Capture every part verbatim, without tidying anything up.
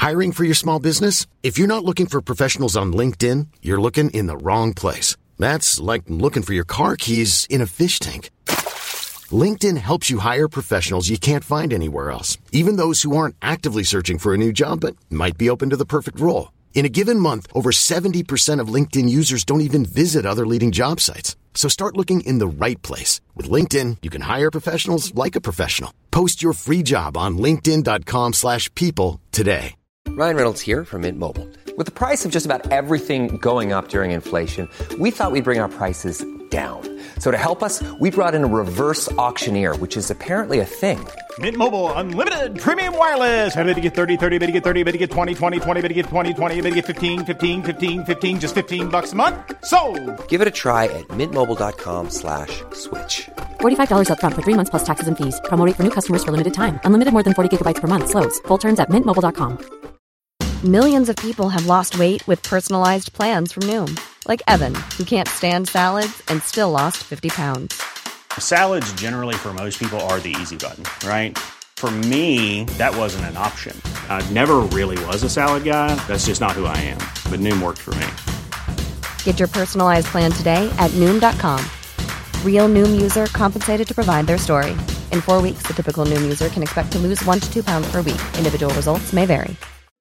Hiring for your small business? If you're not looking for professionals on LinkedIn, you're looking in the wrong place. That's like looking for your car keys in a fish tank. LinkedIn helps you hire professionals you can't find anywhere else, even those who aren't actively searching for a new job but might be open to the perfect role. In a given month, over seventy percent of LinkedIn users don't even visit other leading job sites. So start looking in the right place. With LinkedIn, you can hire professionals like a professional. Post your free job on linkedin.com slash people today. Ryan Reynolds here from Mint Mobile. With the price of just about everything going up during inflation, we thought we'd bring our prices down. So to help us, we brought in a reverse auctioneer, which is apparently a thing. Mint Mobile Unlimited Premium Wireless. How to get thirty, thirty, how to get thirty, how to get twenty, twenty, twenty, how to get twenty, twenty, how to get fifteen, fifteen, fifteen, fifteen, just fifteen bucks a month? Sold! Give it a try at mintmobile.com slash switch. forty-five dollars up front for three months plus taxes and fees. Promo rate for new customers for limited time. Unlimited more than forty gigabytes per month. Slows full terms at mint mobile dot com. Millions of people have lost weight with personalized plans from Noom. Like Evan, who can't stand salads and still lost fifty pounds. Salads generally for most people are the easy button, right? For me, that wasn't an option. I never really was a salad guy. That's just not who I am. But Noom worked for me. Get your personalized plan today at Noom dot com. Real Noom user compensated to provide their story. In four weeks, the typical Noom user can expect to lose one to two pounds per week. Individual results may vary.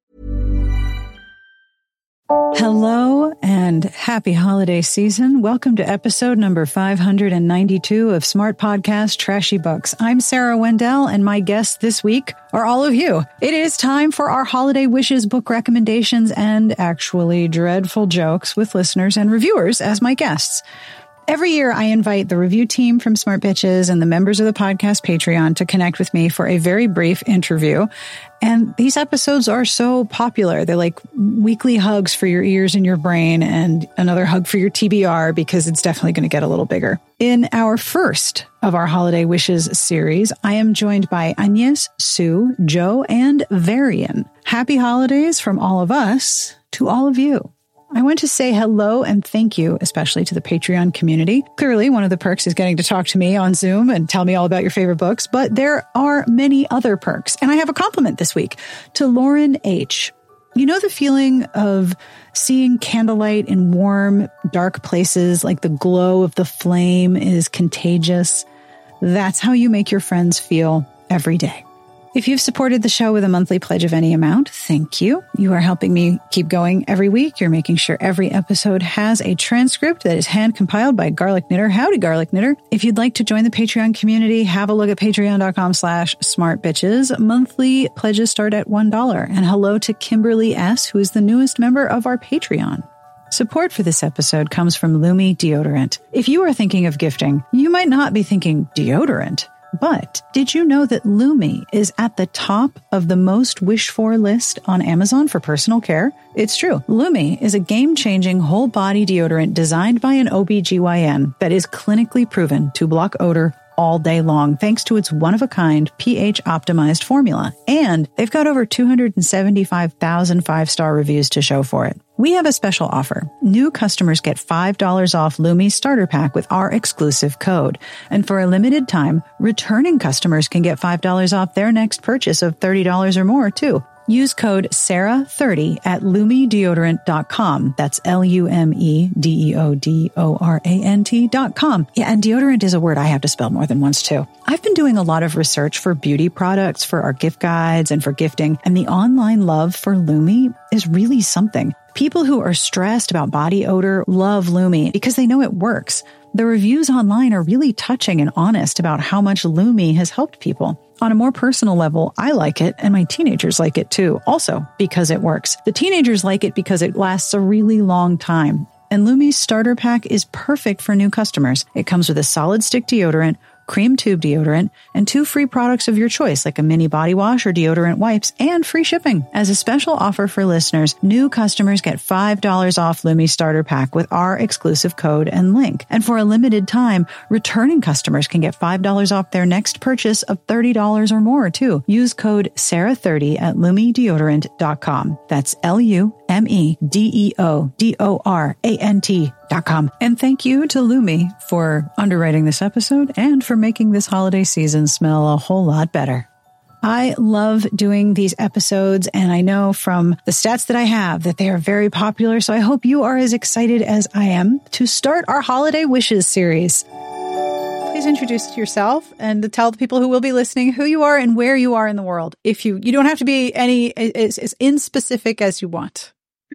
Hello and happy holiday season. Welcome to episode number five hundred ninety-two of Smart Podcast Trashy Books. I'm Sarah Wendell, and my guests this week are all of you. It is time for our holiday wishes, book recommendations, and actually dreadful jokes with listeners and reviewers as my guests. Every year, I invite the review team from Smart Bitches and the members of the podcast Patreon to connect with me for a very brief interview. And these episodes are so popular. They're like weekly hugs for your ears and your brain and another hug for your T B R because it's definitely going to get a little bigger. In our first of our Holiday Wishes series, I am joined by Agnes, Sue, Joe, and Varian. Happy holidays from all of us to all of you. I want to say hello and thank you, especially to the Patreon community. Clearly, one of the perks is getting to talk to me on Zoom and tell me all about your favorite books, but there are many other perks. And I have a compliment this week to Lauren H. You know the feeling of seeing candlelight in warm, dark places, like the glow of the flame is contagious? That's how you make your friends feel every day. If you've supported the show with a monthly pledge of any amount, thank you. You are helping me keep going every week. You're making sure every episode has a transcript that is hand-compiled by Garlic Knitter. Howdy, Garlic Knitter. If you'd like to join the Patreon community, have a look at patreon.com slash smartbitches. Monthly pledges start at one dollar. And hello to Kimberly S., who is the newest member of our Patreon. Support for this episode comes from Lumi Deodorant. If you are thinking of gifting, you might not be thinking deodorant. But did you know that Lumi is at the top of the most wished-for list on Amazon for personal care? It's true. Lumi is a game-changing whole-body deodorant designed by an O B G Y N that is clinically proven to block odor all day long, thanks to its one-of-a-kind pH-optimized formula. And they've got over two hundred seventy-five thousand five-star reviews to show for it. We have a special offer. New customers get five dollars off Lumi's starter pack with our exclusive code. And for a limited time, returning customers can get five dollars off their next purchase of thirty dollars or more, too. Use code Sarah thirty at lumi deodorant dot com. That's L U M E D E O D O R A N T dot com. Yeah, and deodorant is a word I have to spell more than once, too. I've been doing a lot of research for beauty products, for our gift guides, and for gifting, and the online love for Lumi is really something. People who are stressed about body odor love Lumi because they know it works. The reviews online are really touching and honest about how much Lumi has helped people. On a more personal level, I like it, and my teenagers like it too, also because it works. The teenagers like it because it lasts a really long time. And Lumi's starter pack is perfect for new customers. It comes with a solid stick deodorant, cream tube deodorant, and two free products of your choice, like a mini body wash or deodorant wipes, and free shipping. As a special offer for listeners, new customers get five dollars off Lumi's starter pack with our exclusive code and link. And for a limited time, returning customers can get five dollars off their next purchase of thirty dollars or more, too. Use code Sarah thirty at lumi deodorant dot com. That's L U M E D E O D O R A N T dot com. And thank you to Lumi for underwriting this episode and for making this holiday season smell a whole lot better. I love doing these episodes, and I know from the stats that I have that they are very popular. So I hope you are as excited as I am to start our Holiday Wishes series. Please introduce yourself and tell the people who will be listening who you are and where you are in the world. If you, you don't have to be any as, as inspecific as you want.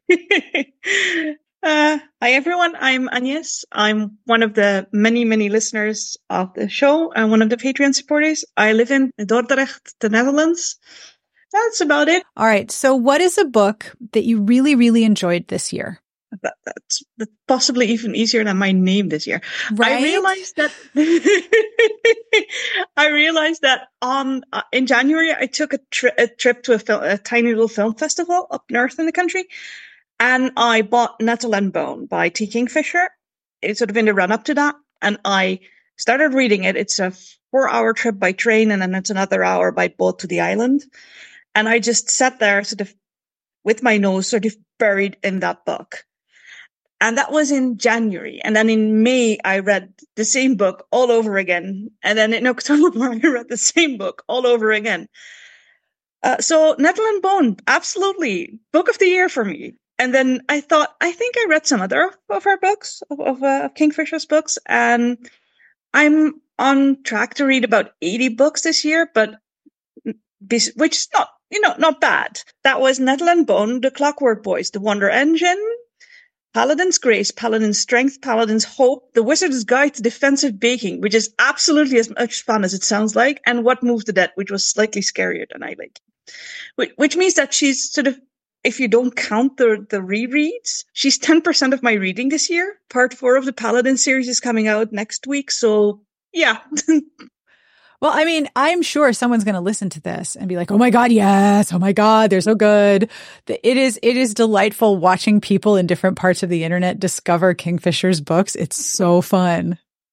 uh, hi, everyone. I'm Agnes. I'm one of the many, many listeners of the show and one of the Patreon supporters. I live in Dordrecht, the Netherlands. That's about it. All right. So what is a book that you really, really enjoyed this year? That, that's, that's possibly even easier than my name this year. Right? I realized that. I realized that on uh, in January I took a, tri- a trip to a, fil- a tiny little film festival up north in the country, and I bought Nettle and Bone by T. Kingfisher. It's sort of in the run up to that, and I started reading it. It's a four-hour trip by train, and then it's another hour by boat to the island. And I just sat there, sort of with my nose sort of buried in that book. And that was in January. And then in May, I read the same book all over again. And then in October, I read the same book all over again. Uh, so Nettle and Bone, absolutely. Book of the year for me. And then I thought, I think I read some other of her books, of, of, uh, of Kingfisher's books. And I'm on track to read about eighty books this year, but which is not, you know, not bad. That was Nettle and Bone, The Clockwork Boys, The Wonder Engine, Paladin's Grace, Paladin's Strength, Paladin's Hope, The Wizard's Guide to Defensive Baking, which is absolutely as much fun as it sounds like, and What Moved the Dead, which was slightly scarier than I like. Which, which means that she's sort of, if you don't count the, the rereads, she's ten percent of my reading this year. Part four of the Paladin series is coming out next week, so yeah. Well, I mean, I'm sure someone's going to listen to this and be like, oh my God, yes. Oh my God, they're so good. It is, it is delightful watching people in different parts of the internet discover Kingfisher's books. It's so fun.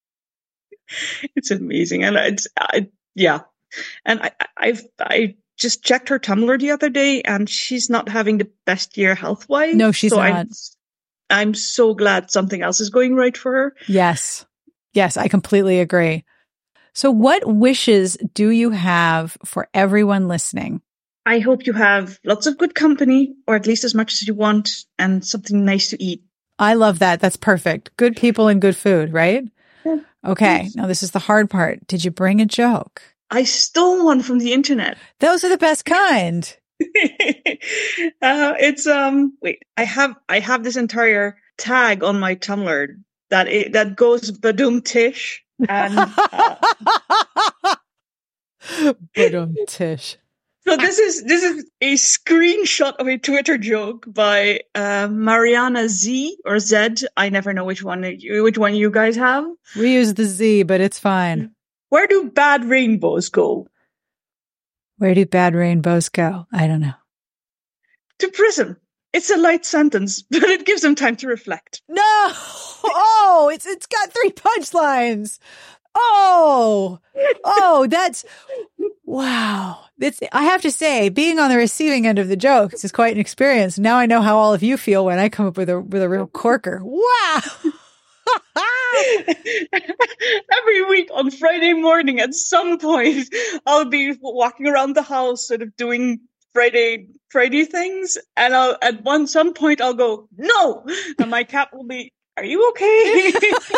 It's amazing. And it's, I, yeah. And I, I've, I just checked her Tumblr the other day, and she's not having the best year health-wise. No, she's so not. I'm, I'm so glad something else is going right for her. Yes. Yes, I completely agree. So what wishes do you have for everyone listening? I hope you have lots of good company, or at least as much as you want, and something nice to eat. I love that. That's perfect. Good people and good food, right? Yeah. Okay. Yes. Now this is the hard part. Did you bring a joke? I stole one from the internet. Those are the best kind. uh, it's, um, wait, I have, I have this entire tag on my Tumblr that it, that goes Badum Tish. And uh, Badum Tish. So this is this is a screenshot of a Twitter joke by uh, Mariana Z or Z. I never know which one which one you guys have. We use the Z, but it's fine. Where do bad rainbows go? Where do bad rainbows go? I don't know. To prison. It's a light sentence, but it gives them time to reflect. No! Oh, it's it's got three punchlines. Oh, oh, that's wow. It's, I have to say, being on the receiving end of the jokes is quite an experience. Now I know how all of you feel when I come up with a with a real corker. Wow. Every week on Friday morning, at some point, I'll be walking around the house, sort of doing Friday Friday things, and I'll at one some point I'll go no, and my cat will be, "Are you okay?"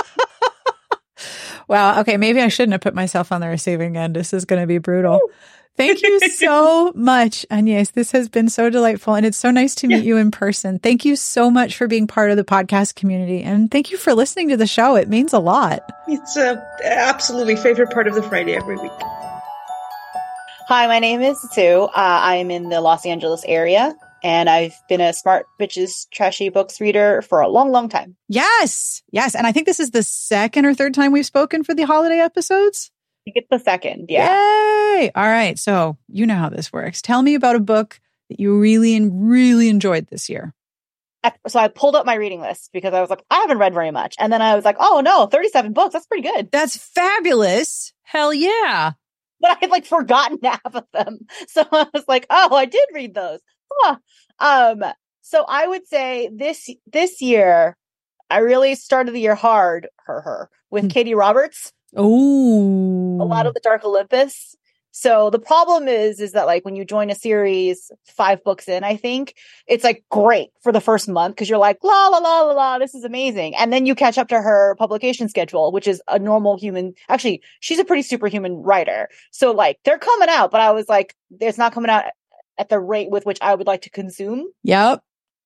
Wow. Okay. Maybe I shouldn't have put myself on the receiving end. This is going to be brutal. Thank you so much, Agnes. This has been so delightful, and it's so nice to meet yeah. you in person. Thank you so much for being part of the podcast community, and thank you for listening to the show. It means a lot. It's a absolutely favorite part of the Friday every week. Hi, my name is Sue. Uh, I'm in the Los Angeles area, and I've been a Smart Bitches Trashy Books reader for a long, long time. Yes. Yes. And I think this is the second or third time we've spoken for the holiday episodes. I think it's the second. Yeah. Yay. All right. So you know how this works. Tell me about a book that you really and really enjoyed this year. So I pulled up my reading list because I was like, I haven't read very much. And then I was like, oh no, thirty-seven books. That's pretty good. That's fabulous. Hell yeah. But I had like forgotten half of them. So I was like, oh, I did read those. Huh. Um, so I would say this, this year, I really started the year hard, her, her, with mm. Katie Roberts. Oh, a lot of the Dark Olympus. So the problem is, is that like when you join a series five books in, I think it's like great for the first month because you're like, la, la, la, la, la, this is amazing. And then you catch up to her publication schedule, which is a normal human. Actually, she's a pretty superhuman writer. So like they're coming out, but I was like, it's not coming out at the rate with which I would like to consume. Yep.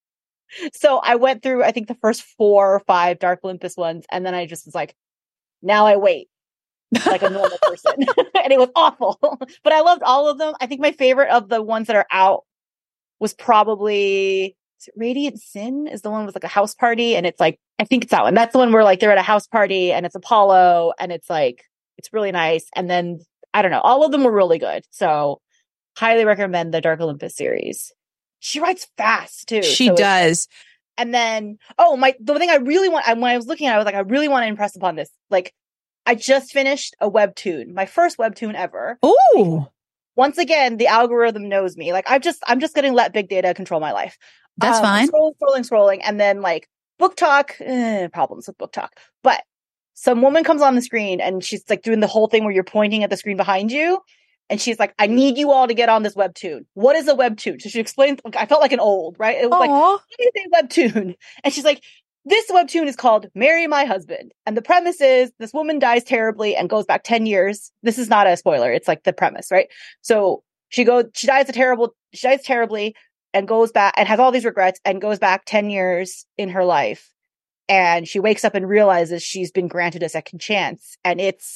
So I went through, I think the first four or five Dark Olympus ones. And then I just was like, now I wait. Like a normal person. And it was awful. But I loved all of them. I think my favorite of the ones that are out was probably is it Radiant Sin is the one with like a house party. And it's like, I think it's that one. That's the one where like they're at a house party and it's Apollo and it's like, it's really nice. And then I don't know, all of them were really good. So highly recommend the Dark Olympus series. She writes fast too. She so does. And then, oh my, the thing I really want, when I was looking at it, I was like, I really want to impress upon this. Like, I just finished a webtoon, my first webtoon ever. Oh, once again, the algorithm knows me. Like I've just, I'm just going to let big data control my life. That's um, fine. Scrolling, scrolling, scrolling. And then like book talk, eh, problems with book talk. But some woman comes on the screen and she's like doing the whole thing where you're pointing at the screen behind you. And she's like, I need you all to get on this webtoon. What is a webtoon? So she explained, like, I felt like an old, right? It was Aww. like, what is a webtoon? And she's like, this webtoon is called Marry My Husband. And the premise is this woman dies terribly and goes back ten years. This is not a spoiler. It's like the premise, right? So she goes, she dies a terrible, she dies terribly and goes back and has all these regrets and goes back ten years in her life. And she wakes up and realizes she's been granted a second chance. And it's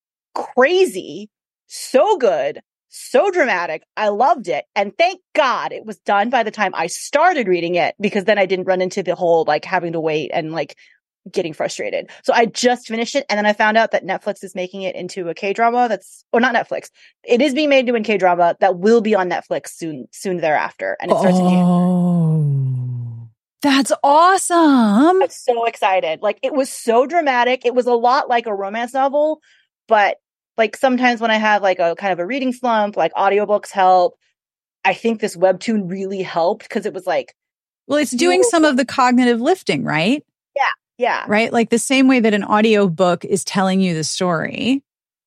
crazy. So good. So dramatic. I loved it. And thank God it was done by the time I started reading it, because then I didn't run into the whole like having to wait and like getting frustrated. So I just finished it. And then I found out that Netflix is making it into a K-drama that's, or not Netflix. It is being made into a K-drama that will be on Netflix soon, soon thereafter. And it starts oh, in January. That's awesome. I'm so excited. Like it was so dramatic. It was a lot like a romance novel, but like sometimes when I have like a kind of a reading slump, like audiobooks help. I think this webtoon really helped because it was like, well, it's doing some of the cognitive lifting, right? Yeah. Yeah. Right. Like the same way that an audiobook is telling you the story,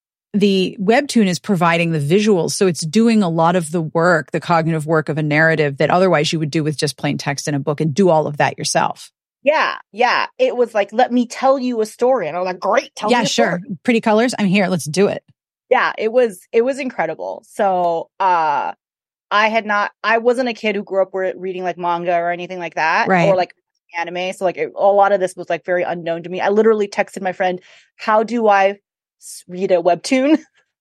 the webtoon is providing the visuals. So it's doing a lot of the work, the cognitive work of a narrative that otherwise you would do with just plain text in a book and do all of that yourself. Yeah, yeah. It was like, let me tell you a story. And I was like, great, tell yeah, me a sure. story. Pretty colors. I'm here. Let's do it. Yeah, it was, it was incredible. So, uh, I had not, I wasn't a kid who grew up reading like manga or anything like that. Right. Or like anime. So like it, a lot of this was like very unknown to me. I literally texted my friend, how do I read a webtoon?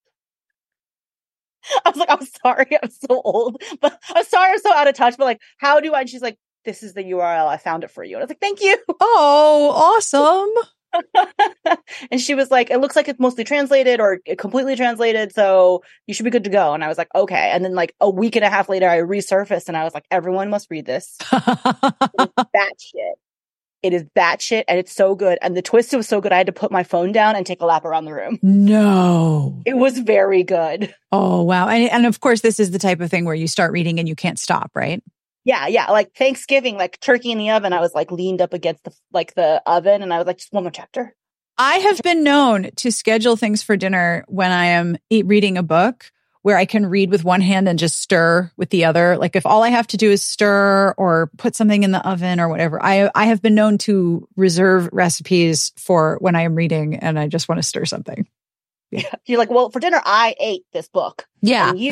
I was like, I'm sorry. I'm so old, but I'm sorry. I'm so out of touch, but like, how do I, and she's like, this is the U R L. I found it for you. And I was like, thank you. Oh, awesome. And she was like, it looks like it's mostly translated or completely translated. So you should be good to go. And I was like, okay. And then like a week and a half later, I resurfaced and I was like, everyone must read this. It's batshit. It is batshit and it's so good. And the twist was so good. I had to put my phone down and take a lap around the room. No. It was very good. Oh, wow. And, and of course, this is the type of thing where you start reading and you can't stop, right? Yeah, yeah. Like Thanksgiving, like turkey in the oven. I was like leaned up against the like the oven, and I was like, just one more chapter. I have been known to schedule things for dinner when I am eat, reading a book where I can read with one hand and just stir with the other. Like if all I have to do is stir or put something in the oven or whatever. I I have been known to reserve recipes for when I am reading and I just want to stir something. Yeah. You're like, well, for dinner, I ate this book. Yeah. And you-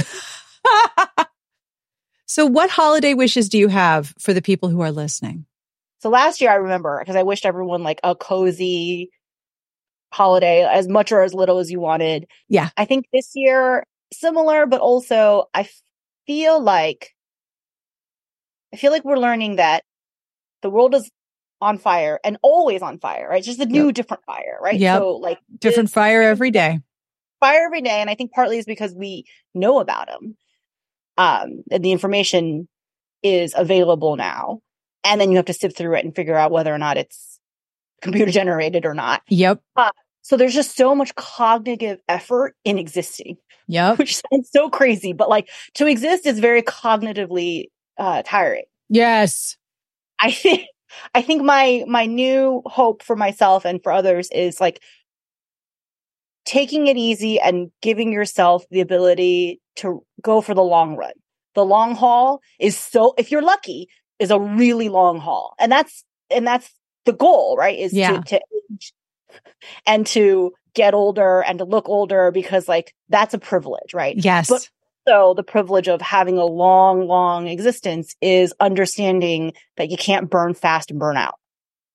So what holiday wishes do you have for the people who are listening? So last year I remember because I wished everyone like a cozy holiday, as much or as little as you wanted. Yeah. I think this year similar, but also I feel like I feel like we're learning that the world is on fire and always on fire, right? It's just a new, yep. different fire, right? Yeah. So like different fire every day. Fire every day. And I think partly is because we know about them. Um, and the information is available now. And then you have to sift through it and figure out whether or not it's computer generated or not. Yep. Uh, so there's just so much cognitive effort in existing. Yep. Which sounds so crazy, but like to exist is very cognitively uh, tiring. Yes. I think, I think my, my new hope for myself and for others is like taking it easy and giving yourself the ability to go for the long run. The long haul is so, if you're lucky, is a really long haul. And that's, and that's the goal, right? Is yeah. to, to age and to get older and to look older, because like that's a privilege, right? Yes. But so the privilege of having a long, long existence is understanding that you can't burn fast and burn out.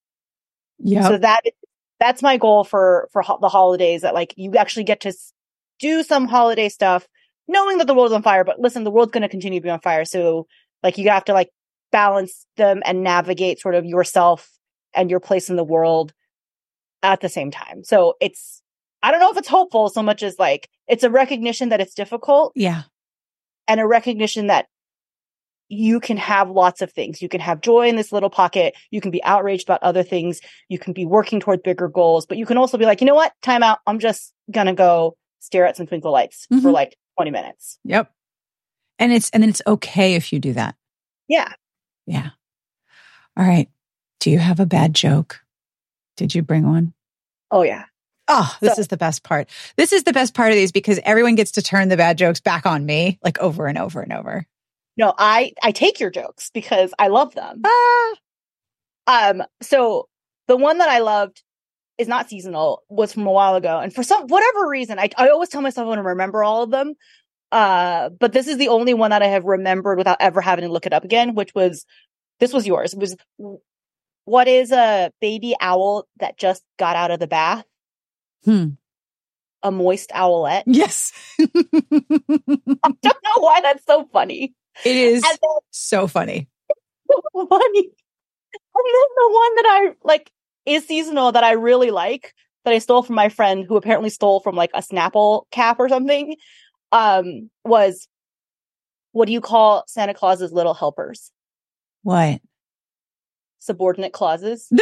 Yeah. So that that's my goal for for ho- the holidays, that like you actually get to s- do some holiday stuff, knowing that the world's on fire. But listen, the world's going to continue to be on fire. So like you have to like balance them and navigate sort of yourself and your place in the world at the same time. So it's, I don't know if it's hopeful so much as like it's a recognition that it's difficult. Yeah. And a recognition that you can have lots of things. You can have joy in this little pocket. You can be outraged about other things. You can be working toward bigger goals, but you can also be like, you know what? Time out. I'm just going to go stare at some twinkle lights mm-hmm. for like twenty minutes. Yep. And it's, and then it's okay if you do that. Yeah. Yeah. All right. Do you have a bad joke? Did you bring one? Oh yeah. Oh, this so, is the best part. This is the best part of these, because everyone gets to turn the bad jokes back on me, like over and over and over. No, I, I take your jokes because I love them. Ah. Um, so the one that I loved is not seasonal, was from a while ago. And for some, whatever reason, I, I always tell myself I want to remember all of them. Uh, but this is the only one that I have remembered without ever having to look it up again, which was, this was yours. It was, what is a baby owl that just got out of the bath? Hmm. A moist owlette. Yes. I don't know why that's so funny. It is then, so funny. So funny. And then the one that I like is seasonal that I really like, that I stole from my friend, who apparently stole from like a Snapple cap or something, um, was, what do you call Santa Claus's little helpers? What? Subordinate clauses.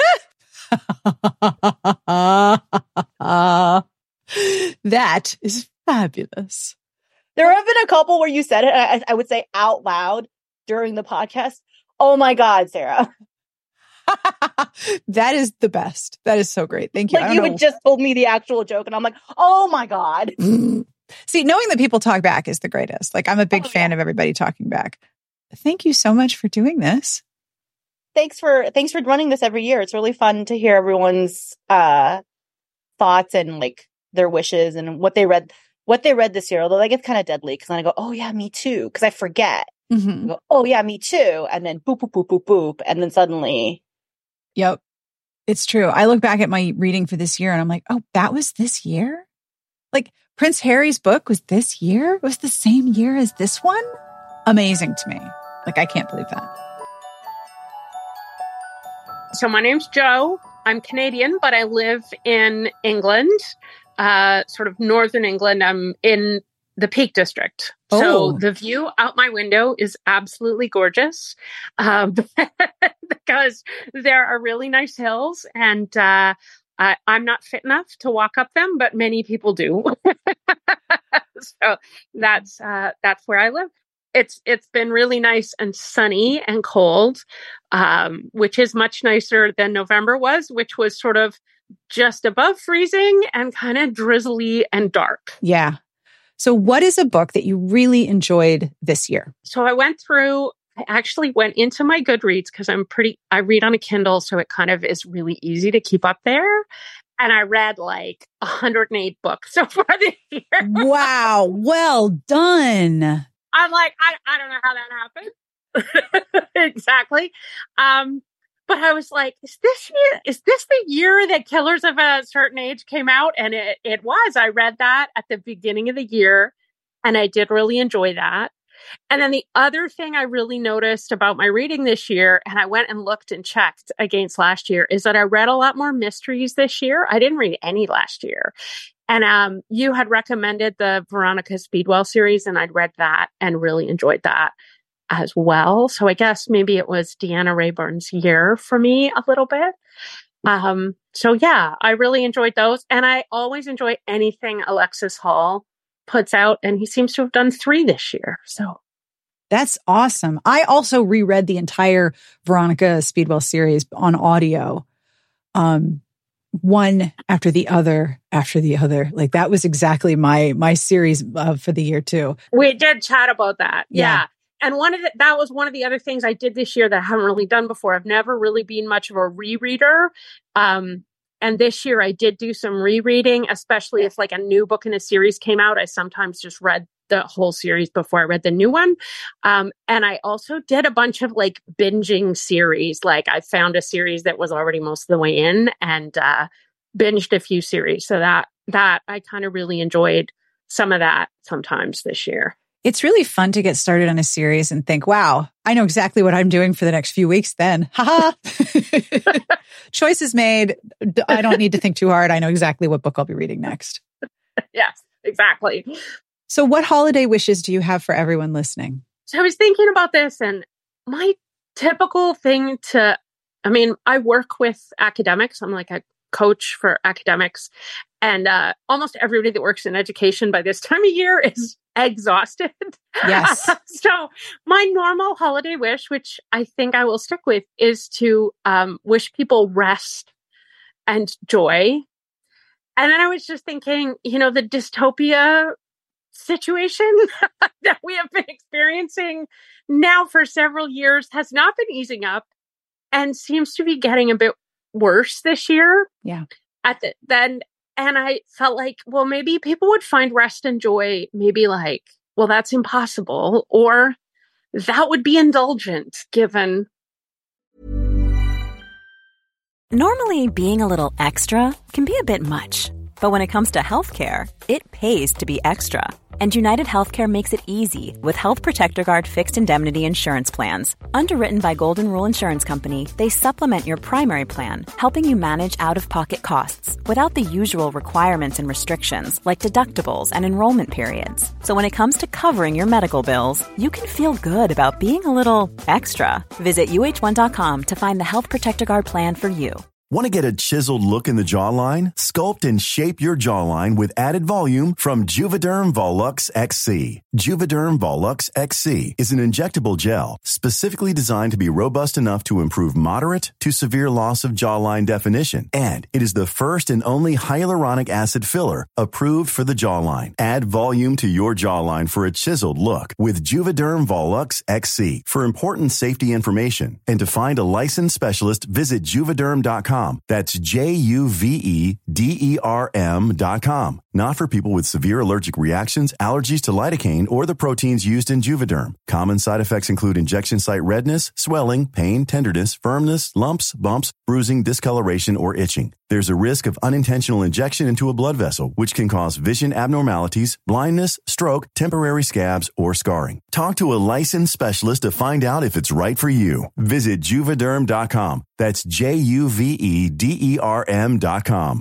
That is fabulous. There have been a couple where you said it, I, I would say out loud during the podcast. Oh my God, Sarah. That is the best. That is so great. Thank you. Like you know. had just told me the actual joke and I'm like, oh my God. See, knowing that people talk back is the greatest. Like I'm a big oh, fan yeah. of everybody talking back. Thank you so much for doing this. Thanks for, thanks for running this every year. It's really fun to hear everyone's uh, thoughts and like their wishes and what they read, what they read this year. Although that gets kind of deadly because then I go, oh yeah, me too. Cause I forget. Mm-hmm. I go, oh yeah, me too. And then boop, boop, boop, boop, boop. And then suddenly. Yep. It's true. I look back at my reading for this year and I'm like, oh, that was this year? Like Prince Harry's book was this year? It was the same year as this one? Amazing to me. Like, I can't believe that. So my name's Jo. I'm Canadian, but I live in England, uh, sort of northern England. I'm in the Peak District. Oh. So the view out my window is absolutely gorgeous um, because there are really nice hills and uh, I, I'm not fit enough to walk up them, but many people do. So that's uh, that's where I live. It's it's been really nice and sunny and cold, um, which is much nicer than November was, which was sort of just above freezing and kind of drizzly and dark. Yeah. So what is a book that you really enjoyed this year? So I went through, I actually went into my Goodreads because I'm pretty, I read on a Kindle, so it kind of is really easy to keep up there. And I read like one hundred eight books so far this year. Wow. Well done. I'm like, I, I don't know how that happened. Exactly. Um, but I was like, is this year, is this the year that Killers of a Certain Age came out? And it, it was. I read that at the beginning of the year and I did really enjoy that. And then the other thing I really noticed about my reading this year, and I went and looked and checked against last year, is that I read a lot more mysteries this year. I didn't read any last year. And um, you had recommended the Veronica Speedwell series, and I'd read that and really enjoyed that as well. So I guess maybe it was Deanna Rayburn's year for me a little bit. Um, so yeah, I really enjoyed those. And I always enjoy anything Alexis Hall puts out. And he seems to have done three this year. So that's awesome. I also reread the entire Veronica Speedwell series on audio. Um, one after the other after the other. Like that was exactly my my series uh, for the year too. We did chat about that. Yeah. Yeah. And one of the, that was one of the other things I did this year that I haven't really done before. I've never really been much of a rereader. Um, and this year I did do some rereading, especially if like a new book in a series came out. I sometimes just read the whole series before I read the new one. Um, and I also did a bunch of like binging series. Like I found a series that was already most of the way in and uh, binged a few series. So that, that I kind of really enjoyed some of that sometimes this year. It's really fun to get started on a series and think, wow, I know exactly what I'm doing for the next few weeks then. Ha ha. Choices made. I don't need to think too hard. I know exactly what book I'll be reading next. Yes, exactly. So what holiday wishes do you have for everyone listening? So I was thinking about this, and my typical thing to, I mean, I work with academics. I'm like a coach for academics. And uh, almost everybody that works in education by this time of year is exhausted. Yes. So my normal holiday wish, which I think I will stick with, is to um, wish people rest and joy. And then I was just thinking, you know, the dystopia situation that we have been experiencing now for several years has not been easing up and seems to be getting a bit worse this year. Yeah. At the, then, and I felt like, well, maybe people would find rest and joy, maybe like, well, that's impossible, or that would be indulgent given. Normally, being a little extra can be a bit much, but when it comes to healthcare, it pays to be extra. And United Healthcare makes it easy with Health Protector Guard fixed indemnity insurance plans. Underwritten by Golden Rule Insurance Company, they supplement your primary plan, helping you manage out-of-pocket costs without the usual requirements and restrictions like deductibles and enrollment periods. So when it comes to covering your medical bills, you can feel good about being a little extra. Visit U H one dot com to find the Health Protector Guard plan for you. Want to get a chiseled look in the jawline? Sculpt and shape your jawline with added volume from Juvederm Volux X C. Juvederm Volux X C is an injectable gel specifically designed to be robust enough to improve moderate to severe loss of jawline definition. And it is the first and only hyaluronic acid filler approved for the jawline. Add volume to your jawline for a chiseled look with Juvederm Volux X C. For important safety information and to find a licensed specialist, visit juvederm dot com. That's J U V E D E R M dot com. Not for people with severe allergic reactions, allergies to lidocaine, or the proteins used in Juvederm. Common side effects include injection site redness, swelling, pain, tenderness, firmness, lumps, bumps, bruising, discoloration, or itching. There's a risk of unintentional injection into a blood vessel, which can cause vision abnormalities, blindness, stroke, temporary scabs, or scarring. Talk to a licensed specialist to find out if it's right for you. Visit Juvederm dot com. That's J U V E D E R M dot com.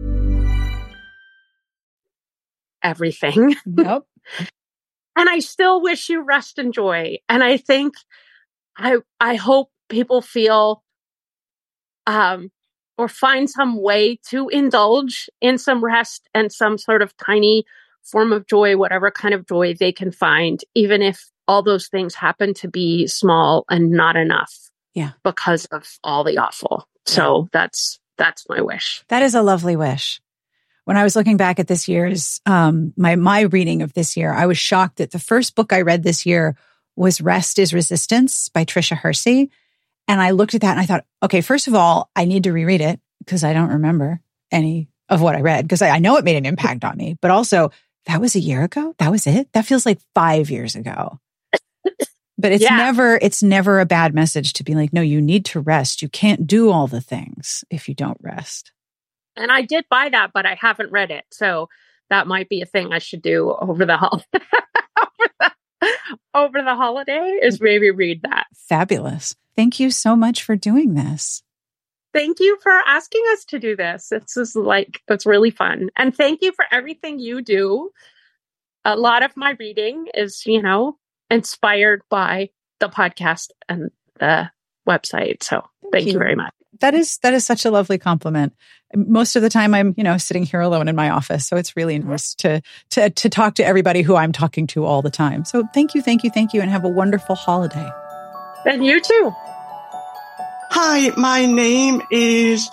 Everything. Yep. And I still wish you rest and joy. And I think, I I hope people feel, um, or find some way to indulge in some rest and some sort of tiny form of joy, whatever kind of joy they can find, even if all those things happen to be small and not enough. Yeah. Because of all the awful. So yeah. that's that's my wish. That is a lovely wish. When I was looking back at this year's, um, my my reading of this year, I was shocked that the first book I read this year was Rest is Resistance by Tricia Hersey. And I looked at that and I thought, okay, first of all, I need to reread it because I don't remember any of what I read because I, I know it made an impact on me. But also, that was a year ago. That was it. That feels like five years ago. But it's yeah. never, it's never a bad message to be like, no, you need to rest. You can't do all the things if you don't rest. And I did buy that, but I haven't read it. So that might be a thing I should do over the hol- over, the, over the holiday is maybe read that. Fabulous. Thank you so much for doing this. Thank you for asking us to do this. It's just like, it's really fun. And thank you for everything you do. A lot of my reading is, you know, inspired by the podcast and the website. So thank, thank you. you very much. That is, that is such a lovely compliment. Most of the time I'm, you know, sitting here alone in my office. So it's really nice to, to, to talk to everybody who I'm talking to all the time. So thank you, thank you, thank you, and have a wonderful holiday. And you too. Hi, my name is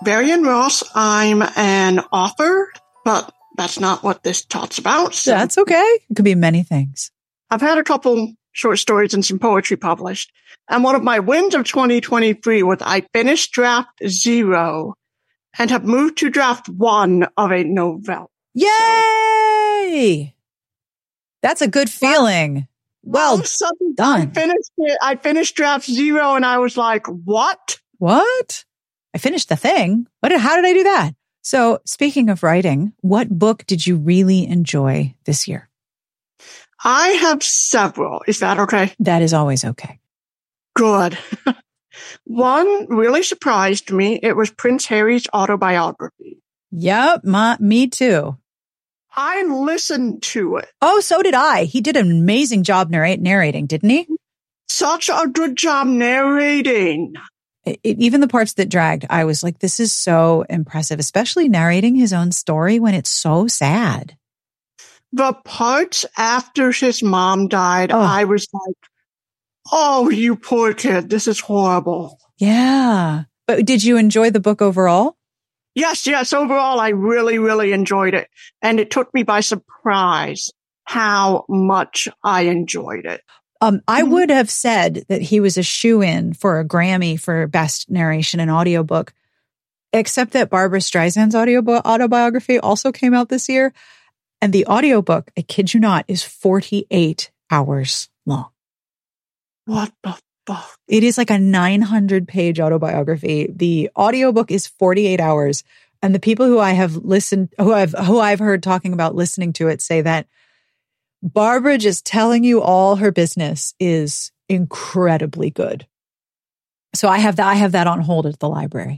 Varian Ross. I'm an author, but that's not what this talks about. So That's okay. It could be many things. I've had a couple short stories and some poetry published. And one of my wins of twenty twenty-three was I finished draft zero and have moved to draft one of a novel. Yay! So, that's a good feeling. Well, well done. I finished it. I finished draft zero and I was like, what? What? I finished the thing. What did, how did I do that? So speaking of writing, what book did you really enjoy this year? I have several. Is that okay? That is always okay. Good. One really surprised me. It was Prince Harry's autobiography. Yep, my, me too. I listened to it. Oh, so did I. He did an amazing job narrate, narrating, didn't he? Such a good job narrating. It, it, even the parts that dragged, I was like, this is so impressive, especially narrating his own story when it's so sad. The parts after his mom died, oh. I was like, oh, you poor kid. This is horrible. Yeah. But did you enjoy the book overall? Yes, yes. Overall, I really, really enjoyed it. And it took me by surprise how much I enjoyed it. Um, I mm-hmm. would have said that he was a shoo-in for a Grammy for Best Narration and Audiobook, except that Barbara Streisand's audio autobiography also came out this year. And the audiobook, I kid you not, is forty-eight hours long. What the fuck? It is like a nine hundred page autobiography. The audiobook is forty-eight hours. And the people who I have listened, who I've, who I've heard talking about listening to it say that Barbara just telling you all her business is incredibly good. So I have that, I have that on hold at the library.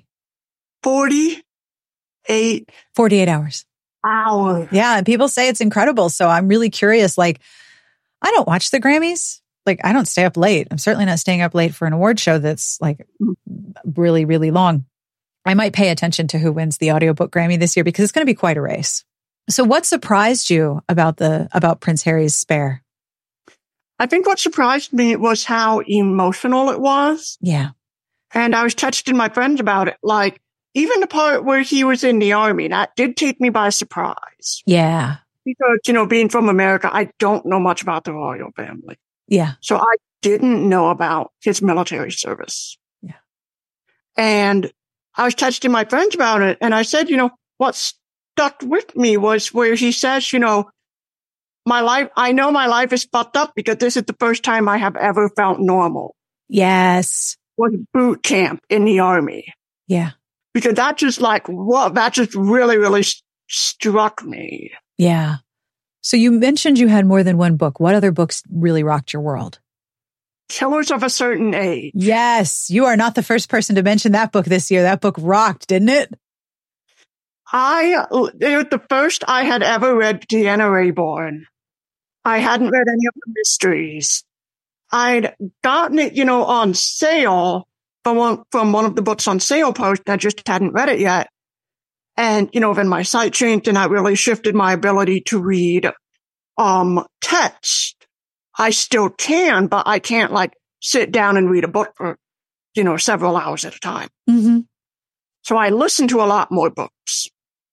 forty-eight forty-eight hours. Hours. Yeah. And people say it's incredible. So I'm really curious. Like, I don't watch the Grammys. Like, I don't stay up late. I'm certainly not staying up late for an award show that's like really, really long. I might pay attention to who wins the audiobook Grammy this year because it's going to be quite a race. So what surprised you about the, about Prince Harry's Spare? I think what surprised me was how emotional it was. Yeah. And I was texting my friends about it. Like, even the part where he was in the army, that did take me by surprise. Yeah. Because, you know, being from America, I don't know much about the royal family. Yeah. So I didn't know about his military service. Yeah. And I was texting my friends about it. And I said, you know, what stuck with me was where he says, you know, my life, I know my life is fucked up because this is the first time I have ever felt normal. Yes. Was boot camp in the army. Yeah. Because that just like, whoa, that just really, really st- struck me. Yeah. So you mentioned you had more than one book. What other books really rocked your world? Killers of a Certain Age. Yes. You are not the first person to mention that book this year. That book rocked, didn't it? I, it was the first I had ever read Deanna Raybourn. I hadn't read any of the mysteries. I'd gotten it, you know, on sale from one, from one of the books on sale post. I just hadn't read it yet. And, you know, then my sight changed and that really shifted my ability to read, um, text. I still can, but I can't like sit down and read a book for, you know, several hours at a time. Mm-hmm. So I listen to a lot more books.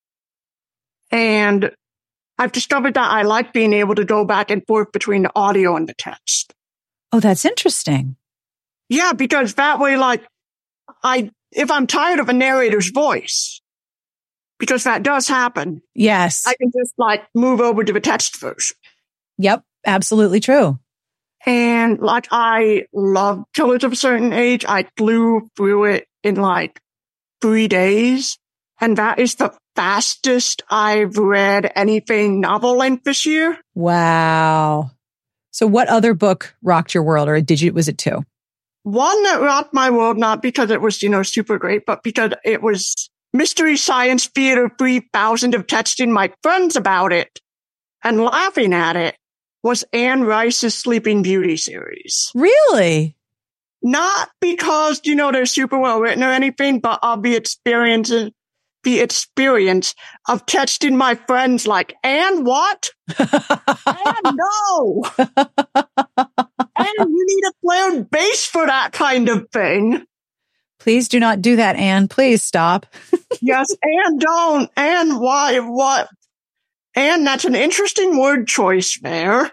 And I've discovered that I like being able to go back and forth between the audio and the text. Oh, that's interesting. Yeah, because that way, like, I, if I'm tired of a narrator's voice, because that does happen. Yes. I can just like move over to the text version. Yep. Absolutely true. And like, I love Killers of a Certain Age. I flew through it in like three days. And that is the fastest I've read anything novel length this year. Wow. So what other book rocked your world, or did you, was it two? One that rocked my world, not because it was, you know, super great, but because it was Mystery Science Theater three thousand of texting my friends about it and laughing at it, was Anne Rice's Sleeping Beauty series. Really? Not because, you know, they're super well written or anything, but of the experience, the experience of texting my friends like, Anne, what? Anne, no! Anne, you need a flared bass for that kind of thing. Please do not do that, Anne. Please stop. Yes, and don't. And why? What? And that's an interesting word choice there.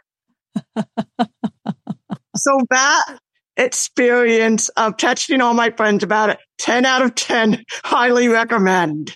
So that experience of texting all my friends about it, ten out of ten, highly recommend.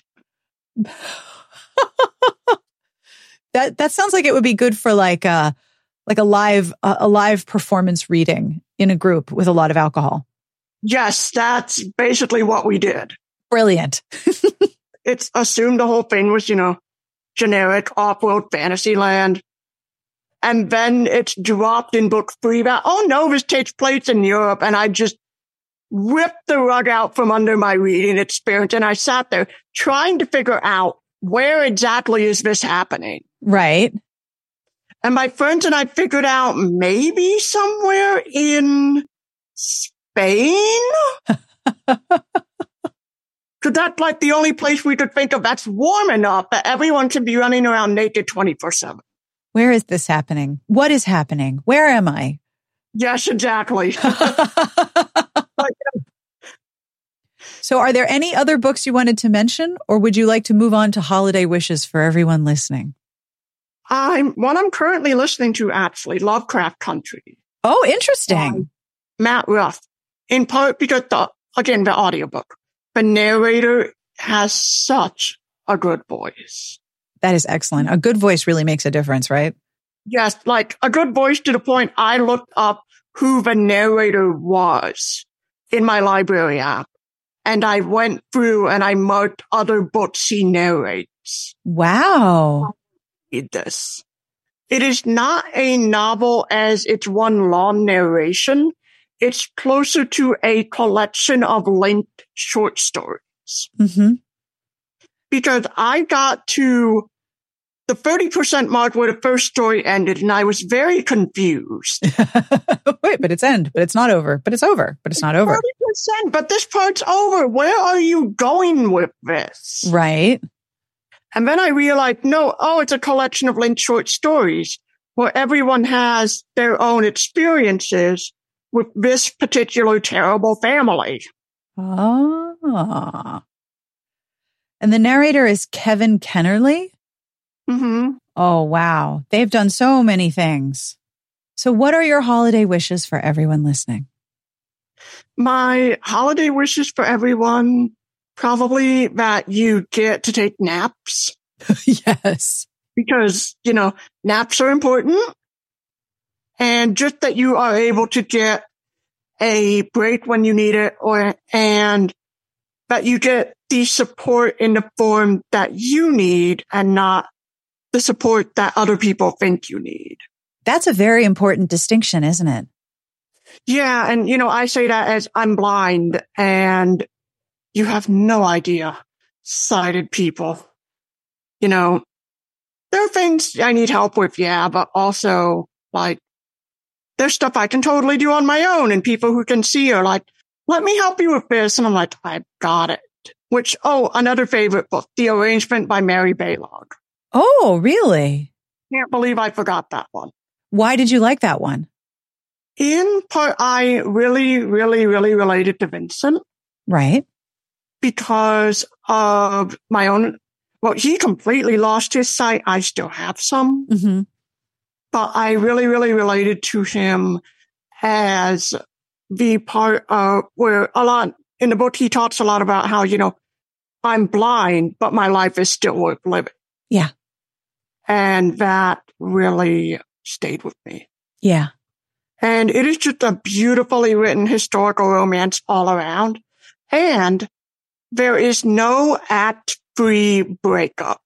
That that sounds like it would be good for like a like a live uh, a live performance reading in a group with a lot of alcohol. Yes, that's basically what we did. Brilliant. It's assumed the whole thing was, you know, generic off-world fantasy land. And then it's dropped in book three that, oh no, this takes place in Europe. And I just ripped the rug out from under my reading experience. And I sat there trying to figure out where exactly is this happening? Right. And my friends and I figured out maybe somewhere in Spain. Because that's like the only place we could think of that's warm enough that everyone can be running around naked twenty-four seven. Where is this happening? What is happening? Where am I? Yes, exactly. So are there any other books you wanted to mention, or would you like to move on to holiday wishes for everyone listening? I'm what I'm currently listening to, actually, Lovecraft Country. Oh, interesting. Um, Matt Ruff. In part because, the, again, the audiobook. The narrator has such a good voice. That is excellent. A good voice really makes a difference, right? Yes, like a good voice to the point I looked up who the narrator was in my library app. And I went through and I marked other books he narrates. Wow. Read this. It is not a novel as it's one long narration. It's closer to a collection of linked short stories. Mm-hmm. Because I got to the thirty percent mark where the first story ended, and I was very confused. Wait, but it's end, but it's not over, but it's over, but it's not over. thirty percent, but this part's over. Where are you going with this? Right. And then I realized, no, oh, it's a collection of linked short stories where everyone has their own experiences with this particular terrible family. Ah. And the narrator is Kevin Kennerly? Mm-hmm. Oh, wow. They've done so many things. So what are your holiday wishes for everyone listening? My holiday wishes for everyone, probably that you get to take naps. Yes. Because, you know, naps are important. And just that you are able to get a break when you need it, or, and that you get the support in the form that you need and not the support that other people think you need. That's a very important distinction, isn't it? Yeah. And, you know, I say that as I'm blind, and you have no idea, sighted people. You know, there are things I need help with, yeah, but also, like, there's stuff I can totally do on my own, and people who can see are like, let me help you with this. And I'm like, I've got it. Which, oh, another favorite book, The Arrangement by Mary Baylog. Oh, really? Can't believe I forgot that one. Why did you like that one? In part, I really, really, really related to Vincent. Right. Because of my own, well, he completely lost his sight. I still have some. Mm-hmm. But I really, really related to him as the part uh, where a lot in the book, he talks a lot about how, you know, I'm blind, but my life is still worth living. Yeah. And that really stayed with me. Yeah. And it is just a beautifully written historical romance all around. And there is no act-free breakup.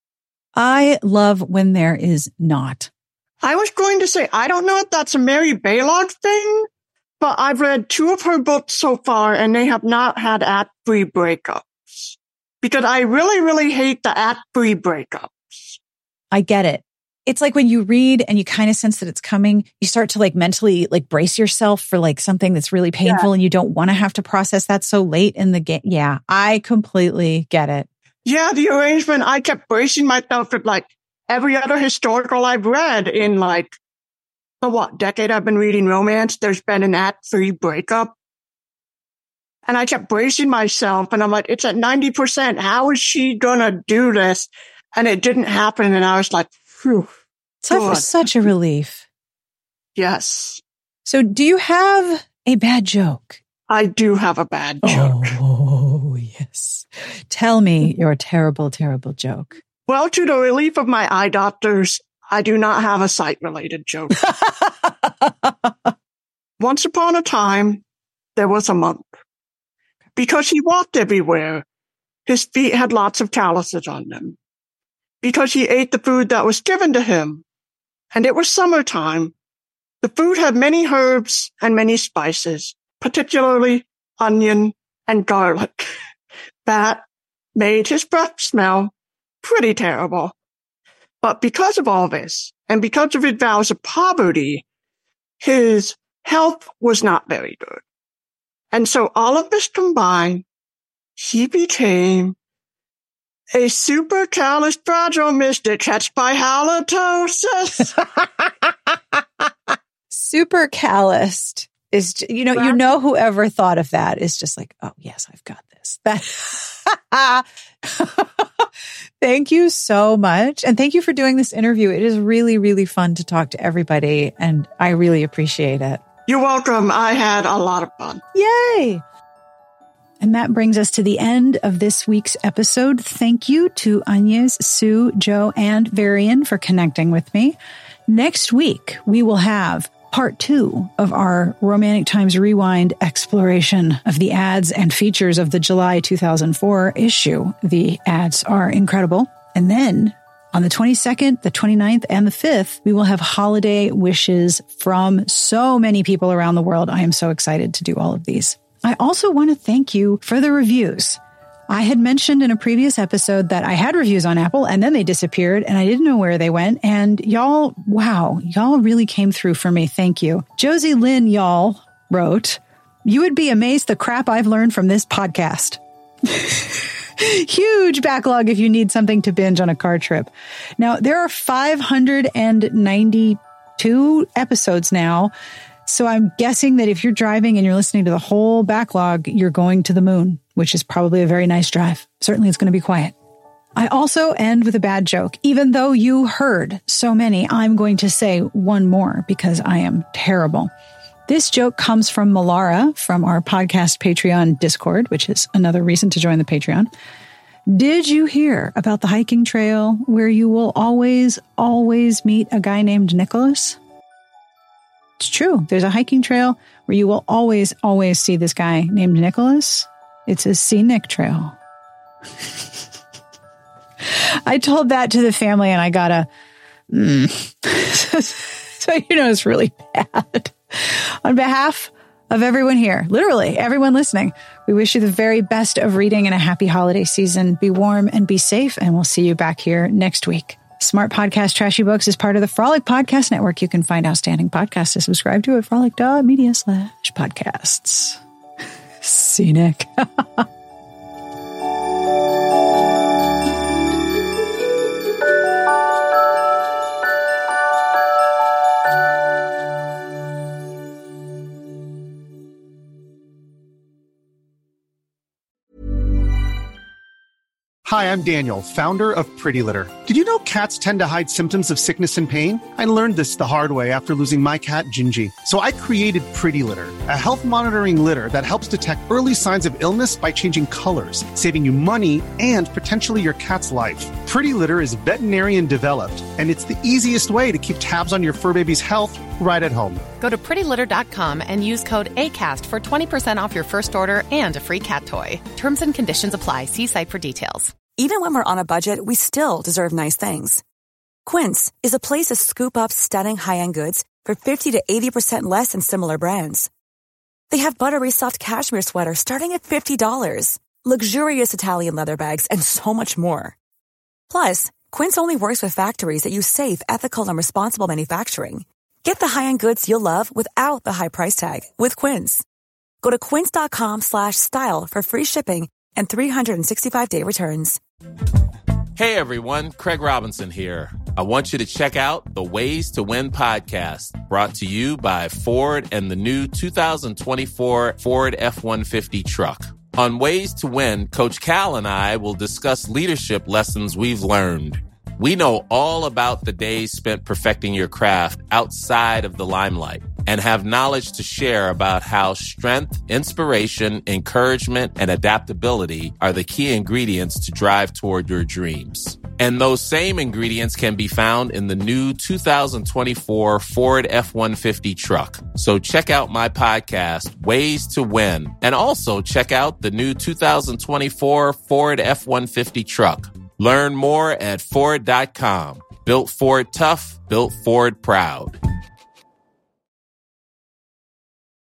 I love when there is not. I was going to say, I don't know if that's a Mary Baylog thing, but I've read two of her books so far, and they have not had act-free breakups. Because I really, really hate the act-free breakups. I get it. It's like when you read and you kind of sense that it's coming, you start to like mentally like brace yourself for like something that's really painful, yeah. And you don't want to have to process that so late in the game. Yeah, I completely get it. Yeah, The Arrangement, I kept bracing myself for like every other historical I've read in like the what decade I've been reading romance. There's been an act-free breakup. And I kept bracing myself and I'm like, it's at ninety percent. How is she going to do this? And it didn't happen. And I was like, phew. Such, such a relief. Yes. So do you have a bad joke? I do have a bad joke. Oh, yes. Tell me your terrible, terrible joke. Well, to the relief of my eye doctors, I do not have a sight-related joke. Once upon a time, there was a monk. Because he walked everywhere, his feet had lots of calluses on them. Because he ate the food that was given to him, and it was summertime, the food had many herbs and many spices, particularly onion and garlic. That made his breath smell pretty terrible. But because of all this, and because of his vows of poverty, his health was not very good. And so all of this combined, he became a supercalifragilisticexpialitosis. Supercalist is, you know, you know, whoever thought of that is just like, oh, yes, I've got this. That. Thank you so much. And thank you for doing this interview. It is really, really fun to talk to everybody. And I really appreciate it. You're welcome. I had a lot of fun. Yay. And that brings us to the end of this week's episode. Thank you to Agnes, Sue, Joe, and Varian for connecting with me. Next week, we will have part two of our Romantic Times Rewind exploration of the ads and features of the July two thousand four issue. The ads are incredible. And then on the twenty-second, the twenty-ninth, and the fifth, we will have holiday wishes from so many people around the world. I am so excited to do all of these. I also want to thank you for the reviews. I had mentioned in a previous episode that I had reviews on Apple and then they disappeared and I didn't know where they went. And y'all, wow, y'all really came through for me. Thank you. Josie Lynn, y'all, wrote, "You would be amazed the crap I've learned from this podcast." Huge backlog if you need something to binge on a car trip. Now, there are five hundred ninety-two episodes now. So I'm guessing that if you're driving and you're listening to the whole backlog, you're going to the moon, which is probably a very nice drive. Certainly it's going to be quiet. I also end with a bad joke. Even though you heard so many, I'm going to say one more because I am terrible. This joke comes from Malara from our podcast Patreon Discord, which is another reason to join the Patreon. Did you hear about the hiking trail where you will always, always meet a guy named Nicholas? It's true. There's a hiking trail where you will always, always see this guy named Nicholas. It's a See Nick trail. I told that to the family and I got a, mm. So, you know, it's really bad. On behalf of everyone here, literally everyone listening, we wish you the very best of reading and a happy holiday season. Be warm and be safe, and we'll see you back here next week. Smart Podcast Trashy Books is part of the Frolic Podcast Network. You can find outstanding podcasts to subscribe to at frolic.media slash podcasts. Scenic. Hi, I'm Daniel, founder of Pretty Litter. Did you know cats tend to hide symptoms of sickness and pain? I learned this the hard way after losing my cat, Gingy. So I created Pretty Litter, a health monitoring litter that helps detect early signs of illness by changing colors, saving you money and potentially your cat's life. Pretty Litter is veterinarian developed, and it's the easiest way to keep tabs on your fur baby's health right at home. Go to pretty litter dot com and use code ACAST for twenty percent off your first order and a free cat toy. Terms and conditions apply. See site for details. Even when we're on a budget, we still deserve nice things. Quince is a place to scoop up stunning high-end goods for fifty to eighty percent less than similar brands. They have buttery soft cashmere sweaters starting at fifty dollars, luxurious Italian leather bags, and so much more. Plus, Quince only works with factories that use safe, ethical, and responsible manufacturing. Get the high-end goods you'll love without the high price tag with Quince. Go to quince.com slash style for free shipping and three sixty-five day returns. Hey everyone, Craig Robinson here. I want you to check out the Ways to Win podcast, brought to you by Ford and the new two thousand twenty-four Ford F one fifty truck. On Ways to Win, Coach Cal and I will discuss leadership lessons we've learned. We know all about the days spent perfecting your craft outside of the limelight and have knowledge to share about how strength, inspiration, encouragement, and adaptability are the key ingredients to drive toward your dreams. And those same ingredients can be found in the new two thousand twenty-four Ford F one fifty truck. So check out my podcast, Ways to Win, and also check out the new two thousand twenty-four Ford F one fifty truck. Learn more at Ford dot com. Built Ford tough, built Ford proud.